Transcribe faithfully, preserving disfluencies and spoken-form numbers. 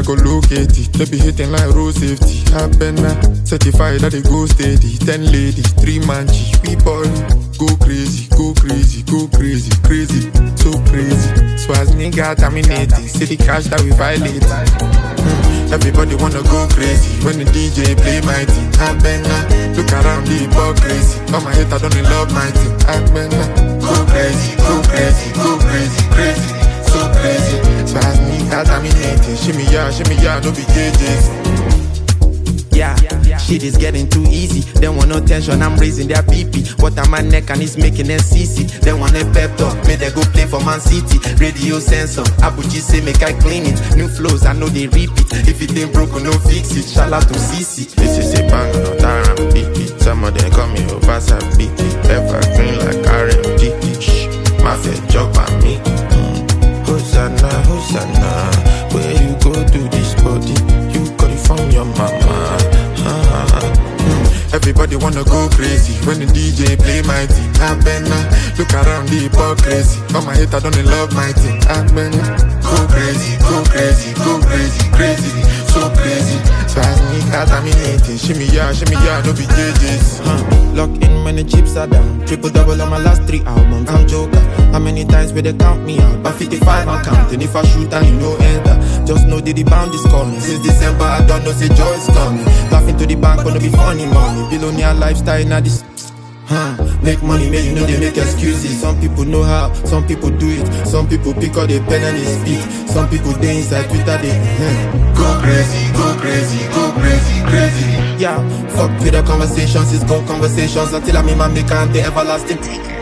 co-locate it. They be hitting like road safety. Happen now, certified that they go steady. Ten ladies, three man G. We ball, go crazy, go crazy, go crazy, crazy, so crazy. Swaz nigga terminated. See the cash that we violate. Mm. Everybody wanna go crazy when the D J play my team. Happen now, look around the hypocrisy. All my haters don't love my team. Happen now, go crazy, go crazy, go crazy, crazy, so crazy. Swaz nigga terminated. Shimmy ya, shimmy ya, no be J J's. Yeah, shit is getting too easy. They want no tension, I'm raising their P P. What on my neck and it's making them C C. They want a pep talk, may they go play for Man City. Radio sensor, Abuji say make I clean it. New flows, I know they repeat. If it ain't broken, no fix it. Shout out to C C. This is a bang, no Taram beat it. Some of them call me over some beat it. Evergreen like R M D. Shh, my face joke on me. Mm. Hosanna, Hosanna. Where you go to this body? You got it from your mama. Everybody wanna go crazy when the D J play my team. Happen now, look around the hypocrisy. All my haters don't love my team. Happen now, go crazy, go crazy, go crazy, crazy, so crazy. So as me contaminated, shimmy ya, shimmy ya, no be J J's. Huh. Lock in when the chips are down. Triple double on my last three albums. I'm joker. How many times will they count me out? By fifty-five I'm counting. If I shoot and you know enter, just know that the bound is coming. Since December I don't know say joy is coming. Laughing to the bank gonna be funny money. Billionaire lifestyle now this. Huh. Make money, make you know they make excuses. Some people know how, some people do it. Some people pick up the pen and they speak. Some people they inside Twitter they hmm. Go crazy, go crazy, go crazy, crazy. Yeah, fuck with the conversations, it's go conversations until I'm in my maker and the everlasting.